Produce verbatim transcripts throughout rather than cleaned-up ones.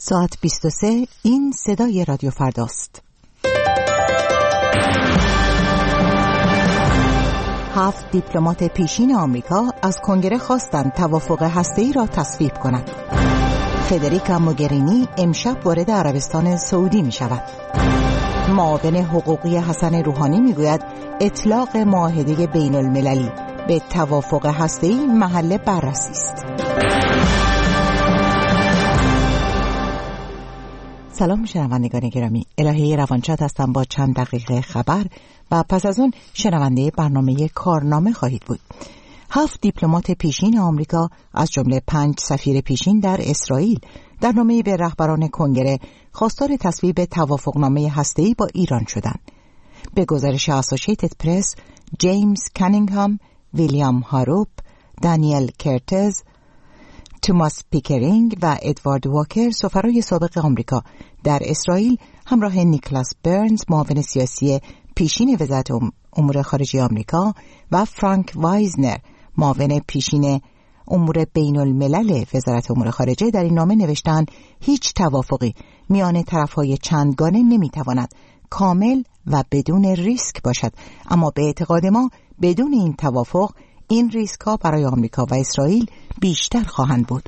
ساعت بیست و سه. این صدای رادیو فرداست. هفت دیپلمات پیشین آمریکا از کنگره خواستند توافق هسته‌ای را تصویب کند. فدریکا موگرینی امشب وارد عربستان سعودی می شود. معاون حقوقی حسن روحانی می گوید اطلاق معاهده بین المللی به توافق هسته‌ای محل بررسی است. سلام شنوندگان گرامی، الهه روانشاد هستم با چند دقیقه خبر و پس از اون شنونده برنامه کارنامه خواهید بود. هفت دیپلمات پیشین آمریکا از جمله پنج سفیر پیشین در اسرائیل در نامه‌ای به رهبران کنگره خواستار تصویب توافقنامه هسته‌ای با ایران شدند. به گزارش اسوسییتد پرس، جیمز کانینگهام، ویلیام هاروپ، دانیل کرتز، توماس پیکرینگ و ادوارد واکر سفرای سابق آمریکا در اسرائیل همراه نیکلاس برنز معاون سیاسی پیشین وزارت امور خارجه آمریکا و فرانک وایزنر معاون پیشین امور بین الملل وزارت امور خارجه در این نامه نوشتند هیچ توافقی میان طرفهای چندگانه نمیتواند کامل و بدون ریسک باشد، اما به اعتقاد ما بدون این توافق این ریسک ها برای آمریکا و اسرائیل بیشتر خواهند بود.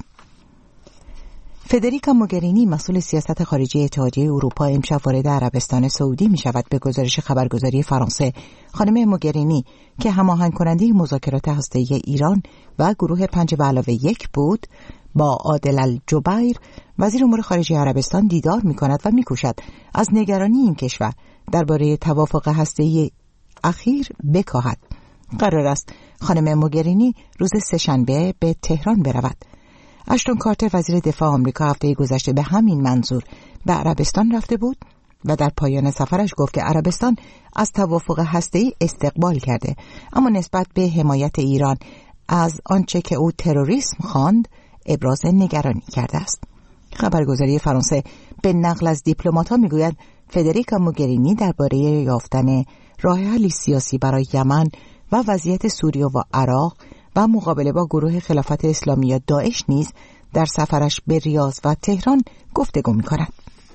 فدریکا موگرینی مسئول سیاست خارجی اتحادیه اروپا امشب وارد عربستان سعودی می شود. به گزارش خبرگزاری فرانسه، خانم موگرینی که هماهنگ کننده مذاکرات هسته‌ای ایران و گروه پنج به علاوه یک بود، با عادل الجبیر وزیر امور خارجه عربستان دیدار می کند و می کوشد از نگرانی این کشور درباره توافق هسته‌ای اخیر بکاهد. قرار است خانم موگرینی روز سه‌شنبه به تهران برود. اشتون کارتر وزیر دفاع آمریکا هفته گذشته به همین منظور به عربستان رفته بود و در پایان سفرش گفت که عربستان از توافق هسته‌ای استقبال کرده، اما نسبت به حمایت ایران از آنچه که او تروریسم خواند ابراز نگرانی کرده است. خبرگزاری فرانسه به نقل از دیپلمات‌ها میگوید فدریکا موگرینی درباره یافتن راه حلی سیاسی برای یمن و وضعیت سوریه و عراق و مقابله با گروه خلافت اسلامی یا داعش نیز در سفرش به ریاض و تهران گفتگو می‌کند.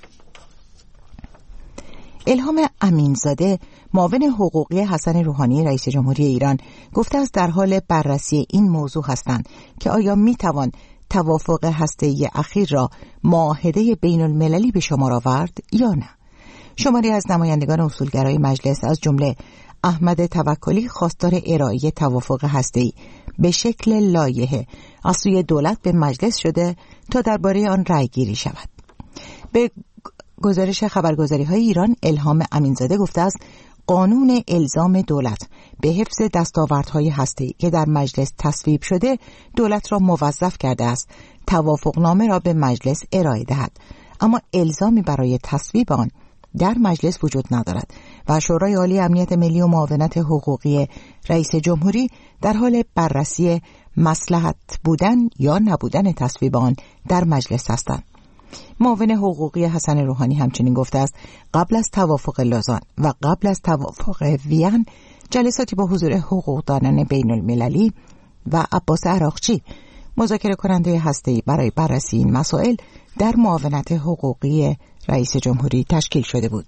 الهام امینزاده معاون حقوقی حسن روحانی رئیس جمهوری ایران گفته است در حال بررسی این موضوع هستند که آیا می‌توان توافق هسته‌ای اخیر را معاهده بین المللی به شمار آورد یا نه. شماری از نمایندگان اصولگرای مجلس از جمله احمد توکلی خواستار ارائه توافق هسته‌ای به شکل لایحه از سوی دولت به مجلس شده تا درباره آن رأی گیری شود. به گزارش خبرگزاری‌های ایران، الهام امینزاده گفته است قانون الزام دولت به حفظ دستاوردهای هسته‌ای که در مجلس تصویب شده دولت را موظف کرده است توافقنامه را به مجلس ارائه دهد، اما الزامی برای تصویب آن در مجلس وجود ندارد و شورای عالی امنیت ملی و معاونت حقوقی رئیس جمهوری در حال بررسی مصلحت بودن یا نبودن تصویب آن در مجلس هستند. معاون حقوقی حسن روحانی همچنین گفته است قبل از توافق لوزان و قبل از توافق وین جلساتی با حضور حقوقدانان بین المللی و عباس عراقچی مذاکره کننده هسته‌ای برای بررسی این مسائل در معاونت حقوقی رئیس جمهوری تشکیل شده بود.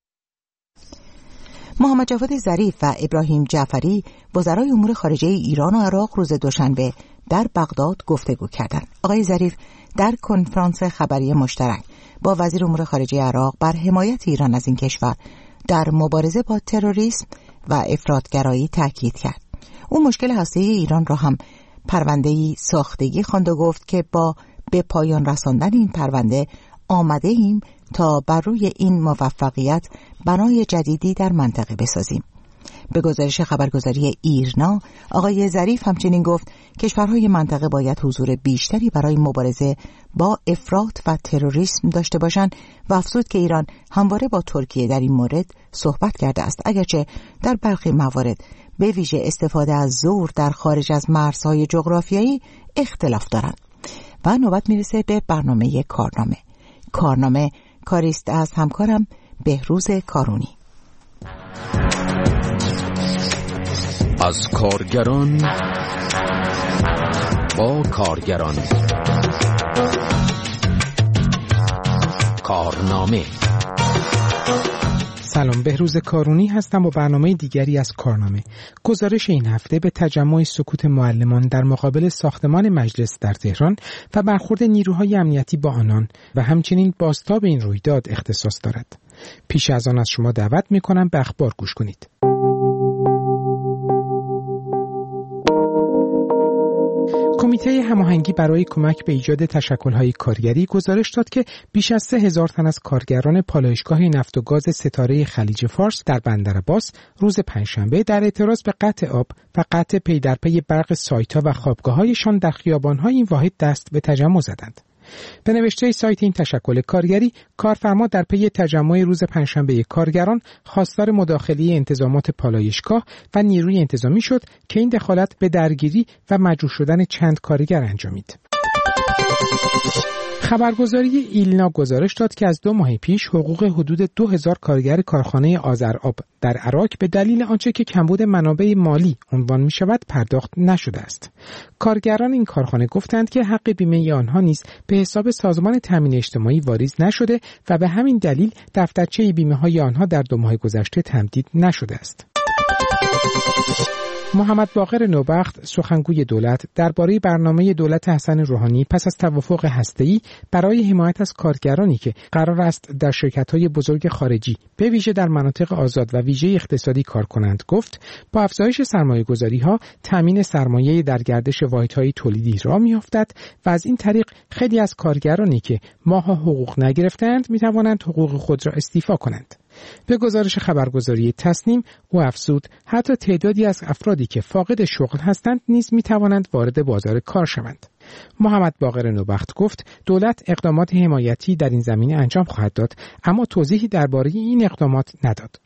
محمد جواد ظریف و ابراهیم جعفری وزرای امور خارجه ایران و عراق روز دوشنبه در بغداد گفتگو کردند. آقای ظریف در کنفرانس خبری مشترک با وزیر امور خارجه عراق بر حمایت ایران از این کشور در مبارزه با تروریسم و افراطگرایی تاکید کرد. او مشکل هسته‌ای ایران را هم پرونده‌ای ساختگی خواند و گفت که با به پایان رساندن این پرونده آمده ایم تا بر روی این موفقیت بنای جدیدی در منطقه بسازیم. به گزارش خبرگزاری ایرنا، آقای ظریف همچنین گفت کشورهای منطقه باید حضور بیشتری برای مبارزه با افراط و تروریسم داشته باشند و افزود که ایران همواره با ترکیه در این مورد صحبت کرده است، اگرچه در برخی موارد به ویژه استفاده از زور در خارج از مرزهای جغرافیایی اختلاف دارند. و نوبت میرسه به برنامه کارنامه. کارنامه کاریست از همکارم بهروز کارونی. از کارگران با کارگران کارنامه. سلام، بهروز کارونی هستم با برنامه دیگری از کارنامه. گزارش این هفته به تجمع سکوت معلمان در مقابل ساختمان مجلس در تهران و برخورد نیروهای امنیتی با آنان و همچنین بازتاب این رویداد اختصاص دارد. پیش از آن از شما دعوت می‌کنم به اخبار گوش کنید. کمیته هماهنگی برای کمک به ایجاد تشکل‌های کارگری گزارش داد که بیش از سه هزار تن از کارگران پالایشگاه نفت و گاز ستاره خلیج فارس در بندرعباس روز پنجشنبه در اعتراض به قطع آب و قطع پی در پی برق سایت‌ها و خوابگاه‌هایشان در خیابان‌های این واحد دست به تجمع زدند. به نوشته سایت این تشکل کارگری، کارفرما در پی تجمع روز پنجشنبه کارگران خواستار مداخله انتظامات پالایشگاه و نیروی انتظامی شد که این دخالت به درگیری و مجروح شدن چند کارگر انجامید. خبرگزاری ایلنا گزارش داد که از دو ماه پیش حقوق حدود دو هزار کارگر کارخانه آذرآب در عراق به دلیل آنچه که کمبود منابع مالی عنوان می شود پرداخت نشده است. کارگران این کارخانه گفتند که حق بیمه آنها نیز به حساب سازمان تامین اجتماعی واریز نشده و به همین دلیل دفترچه بیمه های آنها در دو ماه گذشته تمدید نشده است. محمد باقر نوبخت، سخنگوی دولت، درباره برنامه دولت حسن روحانی پس از توافق هسته‌ای برای حمایت از کارگرانی که قرار است در شرکت‌های بزرگ خارجی به ویژه در مناطق آزاد و ویژه اقتصادی کار کنند، گفت با افزایش سرمایه‌گذاری‌ها تامین سرمایه در گردش واحدهای تولیدی راه می‌افتد و از این طریق خیلی از کارگرانی که ماه‌ها حقوق نگرفتند می‌توانند حقوق خود را استیفا کنند. به گزارش خبرگزاری تصنیم او افزود حتی تعدادی از افرادی که فاقد شغل هستند نیز می توانند وارد بازار کار شوند. محمد باقر نوبخت گفت دولت اقدامات حمایتی در این زمینه انجام خواهد داد، اما توضیحی درباره این اقدامات نداد.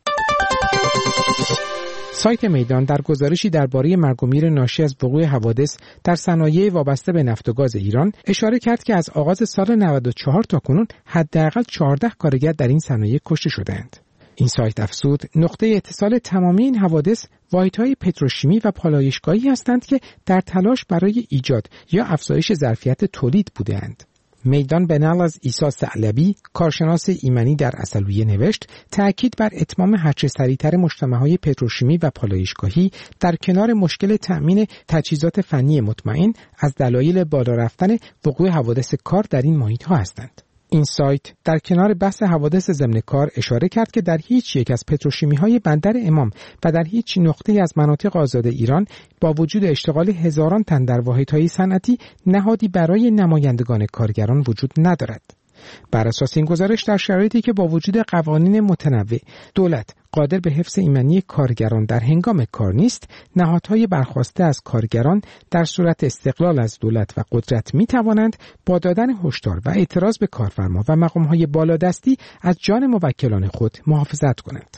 سایت میدان در گزارشی درباره مرگ و میر ناشی از وقوع حوادث در صنایع وابسته به نفت و گاز ایران اشاره کرد که از آغاز سال نود و چهار تا کنون حداقل چهارده کارگر در این صنایع کشته شده‌اند. این سایت افزود نقطه اتصال تمامی این حوادث واحدهای پتروشیمی و پالایشگاهی هستند که در تلاش برای ایجاد یا افزایش ظرفیت تولید بودند. میدان به نقل از عیسی ثعلبی، کارشناس ایمنی در عسلویه نوشت تأکید بر اتمام هرچه سریعتر مجتمع‌های پتروشیمی و پالایشگاهی در کنار مشکل تأمین تجهیزات فنی مطمئن از دلایل بالا رفتن وقوع حوادث کار در این محیط‌ها هستند. این سایت در کنار بحث حوادث ضمن کار اشاره کرد که در هیچ یک از پتروشیمی‌های بندر امام و در هیچ نقطه‌ای از مناطق آزاد ایران با وجود اشتغال هزاران تن در واحدهای صنعتی نهادی برای نمایندگان کارگران وجود ندارد. بر اساس این گزارش در شرایطی که با وجود قوانین متنوع دولت قادر به حفظ ایمنی کارگران در هنگام کار نیست، نهادهای برخواسته از کارگران در صورت استقلال از دولت و قدرت می توانند با دادن هشدار و اعتراض به کارفرما و مقامهای بالادستی از جان موکلان خود محافظت کنند.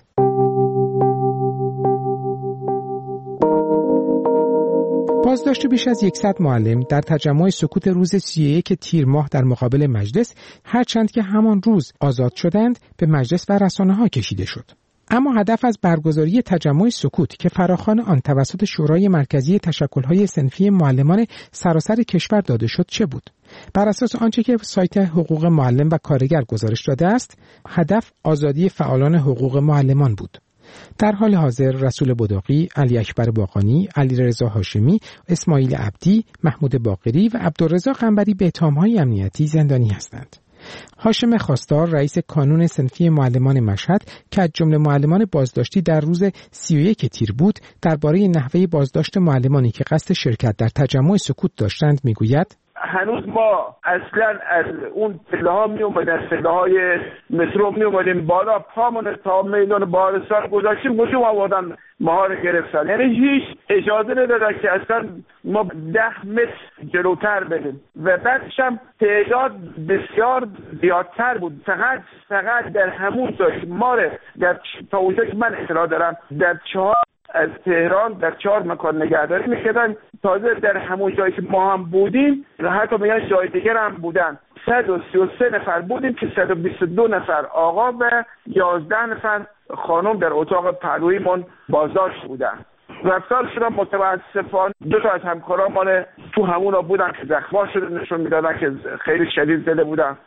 بازداشت بیش از صد معلم در تجمع سکوت روز سی و یک تیر ماه در مقابل مجلس، هرچند که همان روز آزاد شدند، به مجلس و رسانه‌ها کشیده شد. اما هدف از برگزاری تجمع سکوت که فراخوان آن توسط شورای مرکزی تشکل‌های صنفی معلمان سراسر کشور داده شد چه بود؟ بر اساس آنچه که سایت حقوق معلم و کارگر گزارش داده است، هدف آزادی فعالان حقوق معلمان بود. در حال حاضر رسول بداقی، علی اکبر باقانی، علیرضا هاشمی، اسماعیل عبدی، محمود باقری و عبدالرضا قنبری به اتهام‌های امنیتی زندانی هستند. هاشم خواستار، رئیس کانون صنفی معلمان مشهد که از جمله معلمان بازداشتی در روز سی و یک تیر بود، درباره نحوه بازداشت معلمانی که قصد شرکت در تجمع سکوت داشتند میگوید: هنوز ما اصلا از اون پله ها می اومدیم، از پله های مترو می اومدیم بالا، پامون تا میدان بارستان گذاشتیم، هجوم آوردن ماها رو گرفتن. یعنی هیچ اجازه ندادن که اصلا ما ده متر جلوتر بریم و بعدش هم تعداد بسیار زیادتر بود. فقط فقط در همون جایی ما رو در تا اونجایی که من اطلاع دارم در چهار از تهران در چهار مکان نگهداری میکردن. تازه در همون جایی که ما هم بودیم حتی میگن جای دیگر هم بودن. صد و سی و سه نفر بودیم که صد و بیست و دو نفر آقا و یازده نفر خانم در اتاق پهلویمون بازداشت بودن. رفتار شدن متاسفانه دو تا از همکاران مال تو همونا بودن که زخما شده نشون میدادن که خیلی شدید زده بودن.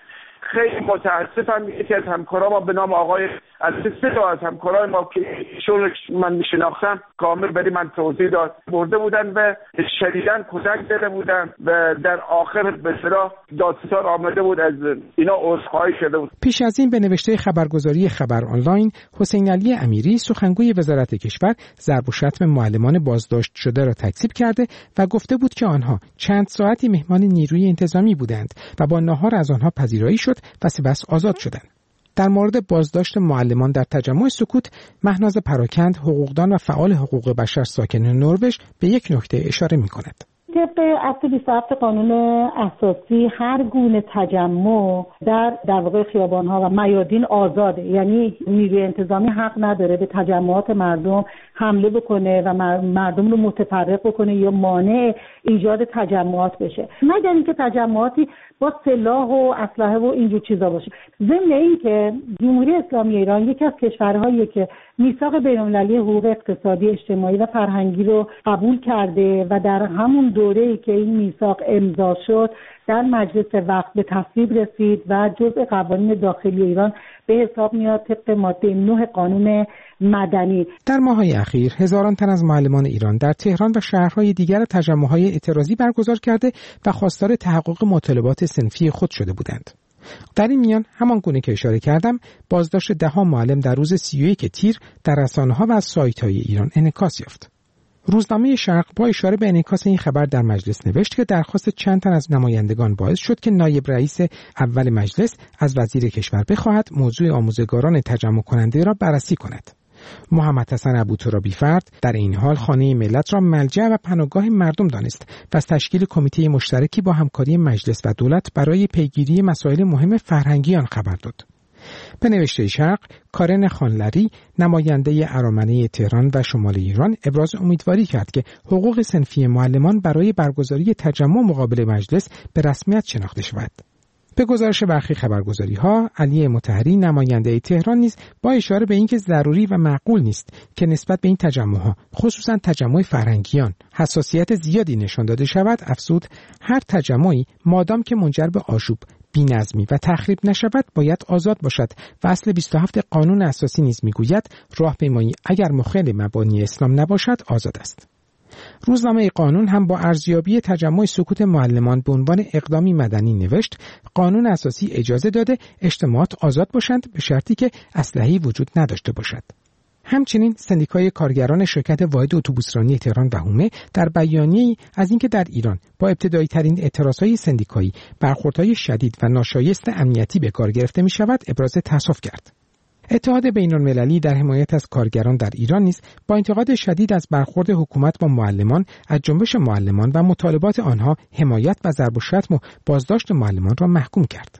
خیلی متاسفم. یکی از همکارام به نام آقای البته سه تا از همکارای ما که ایشون من میشناختم کامل برای من توضیح داد، برده بودن و شدیداً کتک زده بودن و در آخر به اصطلاح دادستان آمده بود از اینا عذرخواهی شده بود. پیش از این به نوشته خبرگزاری خبر آنلاین، حسین علی امیری سخنگوی وزارت کشور ضرب و شتم معلمان بازداشت شده را تکذیب کرده و گفته بود که آنها چند ساعتی مهمان نیروی انتظامی بودند و با ناهار از آنها پذیرایی شد و سپس آزاد شدند. در مورد بازداشت معلمان در تجمع سکوت، مهناز پراکند، حقوقدان و فعال حقوق بشر ساکن نروژ به یک نکته اشاره می‌کند. طبق اصل بیست و هفت قانون اساسی هر گونه تجمع در در واقع خیابان‌ها و میادین آزاده، یعنی نیروی انتظامی حق نداره به تجمعات مردم حمله بکنه و مردم رو متفرق بکنه یا مانع ایجاد تجمعات بشه، مگر اینکه تجمعاتی با سلاح و اسلحه و اینجور چیزا باشه. ضمن اینکه جمهوری اسلامی ایران یکی از کشورهایی که میثاق بین‌المللی حقوق اقتصادی، اجتماعی و فرهنگی رو قبول کرده و در همون دوره‌ای که این میثاق امضا شد در مجلس وقت به تصویب رسید و جزء قوانین داخلی ایران به حساب میاد طبق ماده نه قانون مدنی. در ماه‌های اخیر هزاران تن از معلمان ایران در تهران و شهرهای دیگر تجمع‌های اعتراضی برگزار کرده و خواستار تحقق مطالبات صنفی خود شده بودند. در این میان همان گونه که اشاره کردم، بازداشت ده‌ها معلم در روز سی و یک تیر در رسانه‌ها و از سایت‌های ایران انعکاس یافت. روزنامه شرق با اشاره به انعکاس این خبر در مجلس نوشت که درخواست چند تن از نمایندگان باعث شد که نایب رئیس اول مجلس از وزیر کشور بخواهد موضوع آموزگاران تجمع کننده را بررسی کند. محمد حسن ابوترابی فرد در این حال خانه ملت را ملجأ و پناهگاه مردم دانست و از تشکیل کمیته مشترکی با همکاری مجلس و دولت برای پیگیری مسائل مهم فرهنگی آن خبر داد. به نوشته شرق، کارن خانلری نماینده ارامنه تهران و شمال ایران ابراز امیدواری کرد که حقوق صنفی معلمان برای برگزاری تجمع مقابل مجلس به رسمیت شناخته شود. به گزارش برخی خبرگزاری‌ها، علی مطهری نماینده تهران نیز با اشاره به اینکه ضروری و معقول نیست که نسبت به این تجمع‌ها، خصوصا تجمع فرهنگیان، حساسیت زیادی نشان داده شود، افزود هر تجمعی مادام که منجر به آشوب، بی‌نظمی و تخریب نشود باید آزاد باشد و اصل بیست و هفت قانون اساسی نیز می‌گوید راهپیمایی اگر مخالف مبانی اسلام نباشد آزاد است. روزنامه قانون هم با ارزیابی تجمع سکوت معلمان به عنوان اقدامی مدنی نوشت قانون اساسی اجازه داده اجتماعات آزاد باشند به شرطی که اسلحه‌ای وجود نداشته باشد. همچنین سندیکای کارگران شرکت واحد اتوبوسرانی تهران و حومه در بیانیه‌ای از اینکه در ایران با ابتدایی ترین اعتراضهای سندیکایی برخوردهای شدید و ناشایست امنیتی به کار گرفته می شود ابراز تأسف کرد. اتحاد بین‌المللی در حمایت از کارگران در ایران نیز با انتقاد شدید از برخورد حکومت با معلمان از جنبش معلمان و مطالبات آنها حمایت و ضرب و شتم و بازداشت معلمان را محکوم کرد.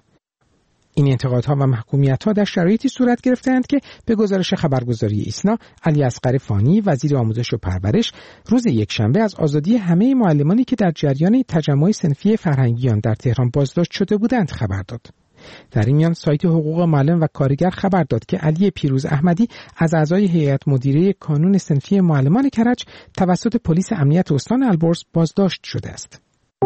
این انتقادها و محکومیت‌ها در شرایطی صورت گرفته‌اند که به گزارش خبرگزاری ایسنا، علی اصغر فانی وزیر آموزش و پرورش روز یکشنبه از آزادی همه معلمانی که در جریان تجمع صنفی فرهنگیان در تهران بازداشت شده بودند خبر داد. در این میان سایت حقوق معلم و کارگر خبر داد که علی پیروز احمدی از اعضای هیئت مدیره کانون صنفی معلمان کرج توسط پلیس امنیت استان البرز بازداشت شده است.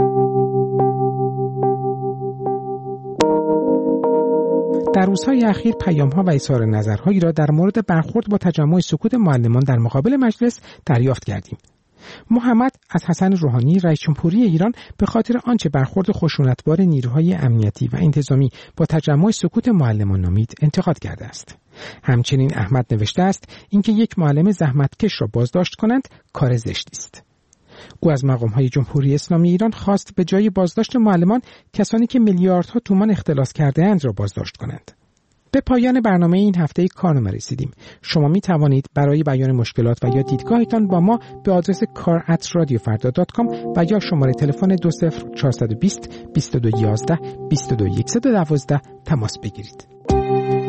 در روزهای اخیر پیام‌ها و اظهار نظرهایی را در مورد برخورد با تجمع سکوت معلمان در مقابل مجلس دریافت کردیم. محمد از حسن روحانی رئیس جمهوری ایران به خاطر آنچه برخورد خشونتبار نیروهای امنیتی و انتظامی با تجمع سکوت معلمان نامید انتقاد کرده است. همچنین احمد نوشته است اینکه یک معلم زحمتکش را بازداشت کنند کار زشتی است. او از مقام‌های جمهوری اسلامی ایران خواست به جای بازداشت معلمان کسانی که میلیاردها تومان اختلاس کرده‌اند را بازداشت کنند. به پایان برنامه این هفته کارنامه رسیدیم. شما می توانید برای بیان مشکلات و یا دیدگاهتان با ما به آدرس کار ات رادیو فردا دات کام و یا شماره تلفن دو صفر چهار دو صفر بیست و دو یازده بیست و دو صفر یک یک دو تماس بگیرید.